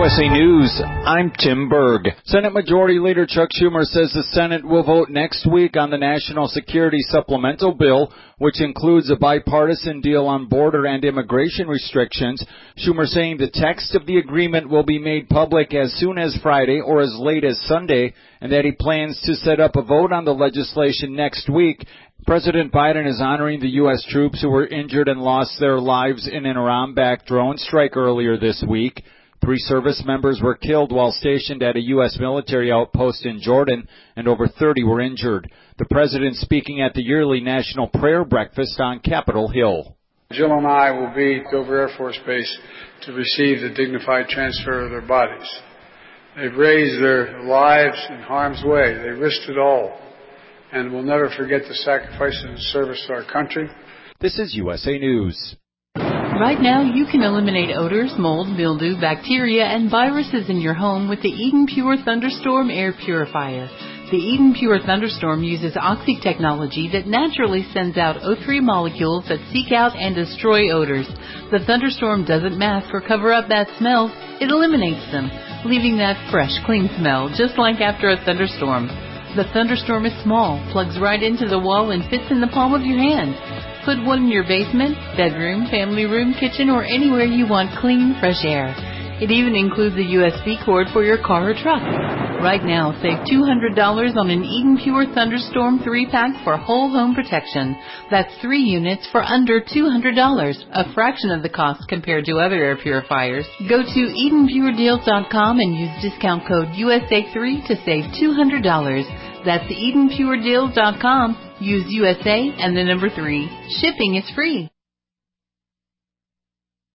USA News, I'm Tim Berg. Senate Majority Leader Chuck Schumer says the Senate will vote next week on the National Security Supplemental Bill, which includes a bipartisan deal on border and immigration restrictions. Schumer saying the text of the agreement will be made public as soon as Friday or as late as Sunday, and that he plans to set up a vote on the legislation next week. President Biden is honoring the U.S. troops who were injured and lost their lives in an Iran-backed drone strike earlier this week. 3 service members were killed while stationed at a U.S. military outpost in Jordan, and over 30 were injured. The president speaking at the yearly National Prayer Breakfast on Capitol Hill. Jill and I will be at Dover Air Force Base to receive the dignified transfer of their bodies. They've raised their lives in harm's way. They risked it all, and we'll never forget the sacrifices and service to our country. This is USA News. Right now, you can eliminate odors, mold, mildew, bacteria, and viruses in your home with the Eden Pure Thunderstorm Air Purifier. The Eden Pure Thunderstorm uses Oxy technology that naturally sends out O3 molecules that seek out and destroy odors. The Thunderstorm doesn't mask or cover up bad smells, it eliminates them, leaving that fresh, clean smell, just like after a thunderstorm. The Thunderstorm is small, plugs right into the wall, and fits in the palm of your hand. Put one in your basement, bedroom, family room, kitchen, or anywhere you want clean, fresh air. It even includes a USB cord for your car or truck. Right now, save $200 on an Eden Pure Thunderstorm 3-pack for whole home protection. That's 3 units for under $200, a fraction of the cost compared to other air purifiers. Go to EdenPureDeals.com and use discount code USA3 to save $200. That's EdenPureDeals.com. Use USA and the number 3. Shipping is free.